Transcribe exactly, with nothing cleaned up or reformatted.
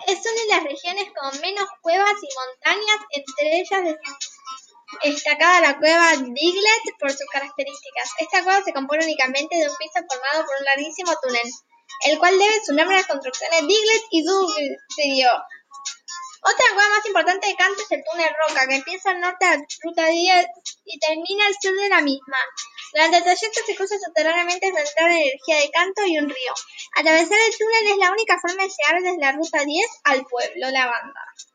Es una de las regiones con menos cuevas y montañas, entre ellas destacada la cueva Diglett por sus características. Esta cueva se compone únicamente de un piso formado por un larguísimo túnel, el cual debe su nombre a las construcciones Diglett y Dugtrio. Otra cueva más importante de Kanto es el túnel Roca, que empieza al norte de la ruta diez y termina al sur de la misma. Durante el trayecto se cruza subterráneamente la central de energía de Kanto y un río. Atravesar el túnel es la única forma de llegar desde la ruta diez al pueblo Lavanda.